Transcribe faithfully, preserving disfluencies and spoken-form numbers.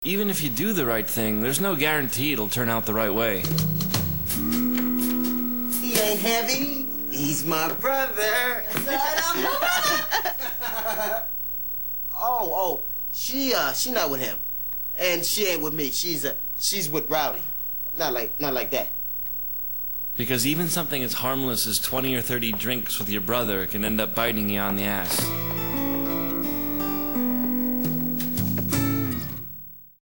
Even if you do the right thing, there's no guarantee it'll turn out the right way. He ain't heavy. He's my brother. oh, oh, she uh, she not with him, and she ain't with me. She's uh, she's with Rowdy. Not like, not like that. Because even something as harmless as twenty or thirty drinks with your brother can end up biting you on the ass.